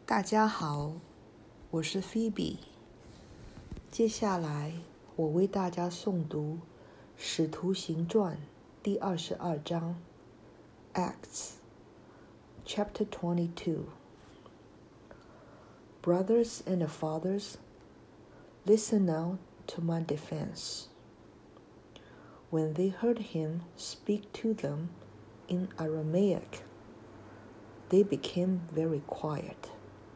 大家好，我是 Phoebe。接下来我为大家诵读《使徒行传》第22章 Acts Chapter 22. Brothers and fathers, listen now to my defense. When they heard him speak to them in Aramaic, they became very quiet.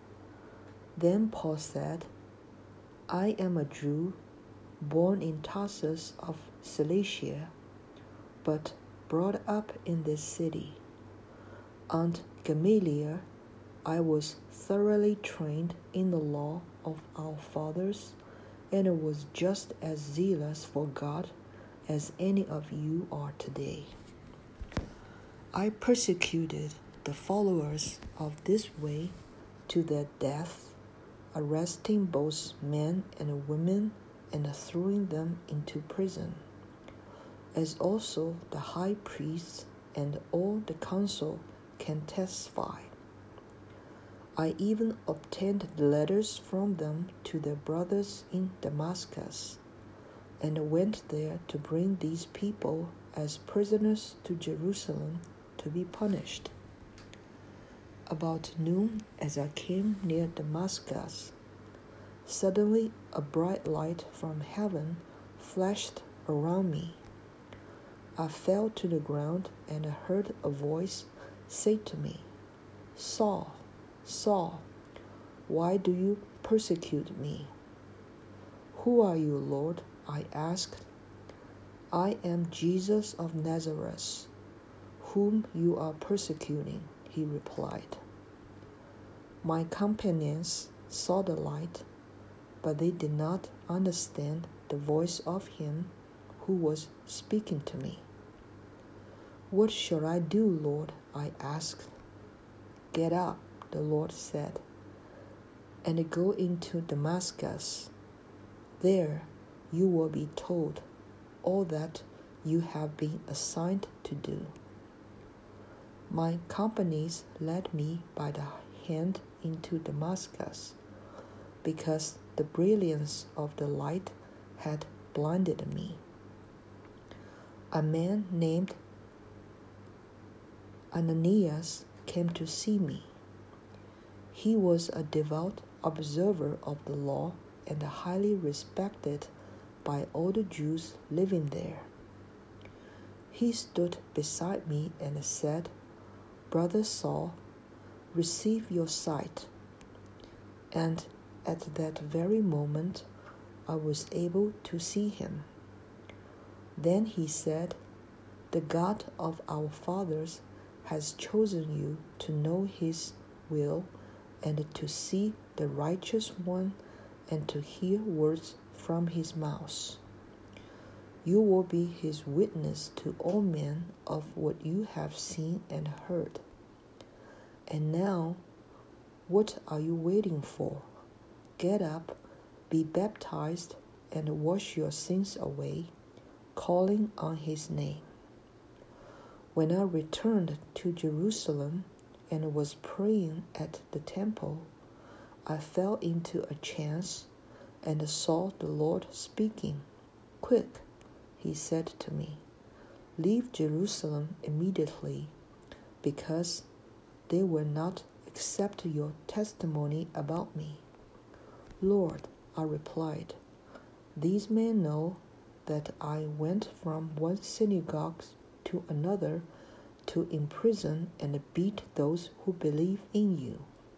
Then Paul said, I am a Jew, born in Tarsus of Cilicia, but brought up in this city. Under Gamaliel, I was thoroughly trained in the law of our fathers, and was just as zealous for God as any of you are today. I persecuted the followers of this way to their death, arresting both men and women and throwing them into prison, as also the high priests and all the council can testify. I even obtained letters from them to their brothers in Damascus, and went there to bring these people as prisoners to Jerusalem to be punished. About noon, as I came near Damascus, suddenly a bright light from heaven flashed around me. I fell to the ground and heard a voice say to me, Saul, Saul, why do you persecute me? Who are you, Lord? I asked. I am Jesus of Nazareth, whom you are persecuting, he replied. My companions saw the light, but they did not understand the voice of him who was speaking to me. What shall I do, Lord? I asked. Get up, the Lord said, and go into Damascus. There you will be told all that you have been assigned to do. My companions led me by the hand into Damascus, because the brilliance of the light had blinded me. A man named Ananias came to see me. He was a devout observer of the law and highly respected by all the Jews living there. He stood beside me and said, Brother Saul, receive your sight. And at that very moment, I was able to see him. Then he said, The God of our fathers has chosen you to know his will and to see the righteous one and to hear words from his mouth. You will be his witness to all men of what you have seen and heard. And now, what are you waiting for? Get up, be baptized, and wash your sins away, calling on his name. When I returned to Jerusalem and was praying at the temple, I fell into a trance and saw the Lord speaking. Quick, he said to me, leave Jerusalem immediately, because they will not accept your testimony about me. Lord, I replied, these men know that I went from one synagogue to another to imprison and beat those who believe in you.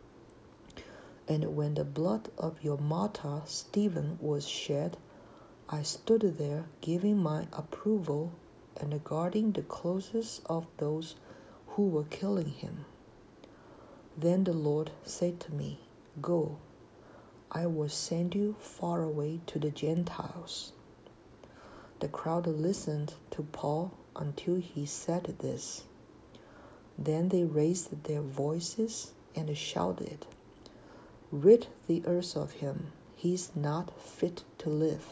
And when the blood of your martyr Stephen was shed, I stood there giving my approval and guarding the clothes of those who were killing him. Then the Lord said to me, Go, I will send you far away to the Gentiles. The crowd listened to Paul until he said this. Then they raised their voices and shouted, Rid the earth of him, he is not fit to live.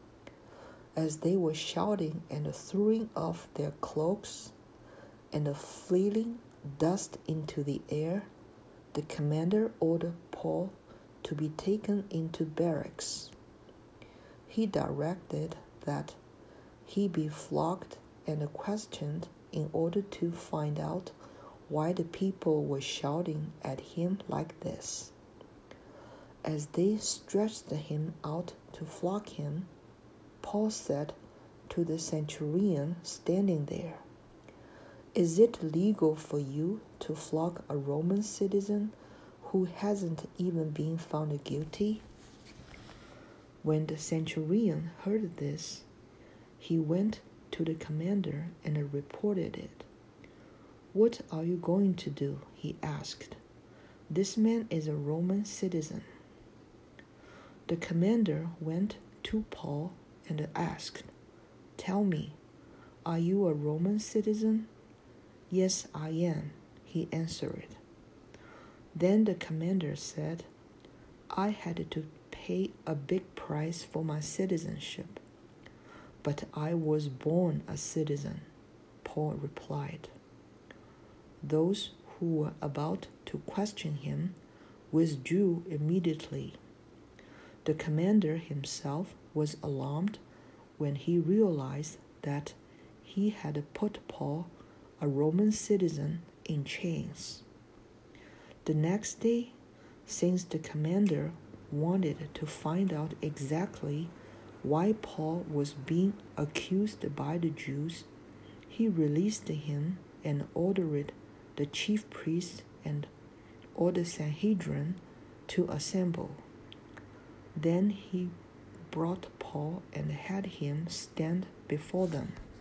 As they were shouting and throwing off their cloaks and flinging dust into the air, the commander ordered Paul to be taken into barracks. He directed that he be flogged and questioned in order to find out why the people were shouting at him like this. As they stretched him out to flog him, Paul said to the centurion standing there, "Is it legal for you to flog a Roman citizen who hasn't even been found guilty?" When the centurion heard this, he went to the commander and reported it. "What are you going to do?" he asked. "This man is a Roman citizen." The commander went to Paul and asked, "Tell me, are you a Roman citizen?" "Yes, I am," he answered. Then the commander said, "I had to pay a big price for my citizenship, but I was born a citizen," Paul replied. Those who were about to question him withdrew immediately. The commander himself was alarmed when he realized that he had put Paul, a Roman citizen, in chains. The next day, since the commander wanted to find out exactly why Paul was being accused by the Jews, he released him and ordered the chief priests and all the Sanhedrin to assemble. Then he brought Paul and had him stand before them.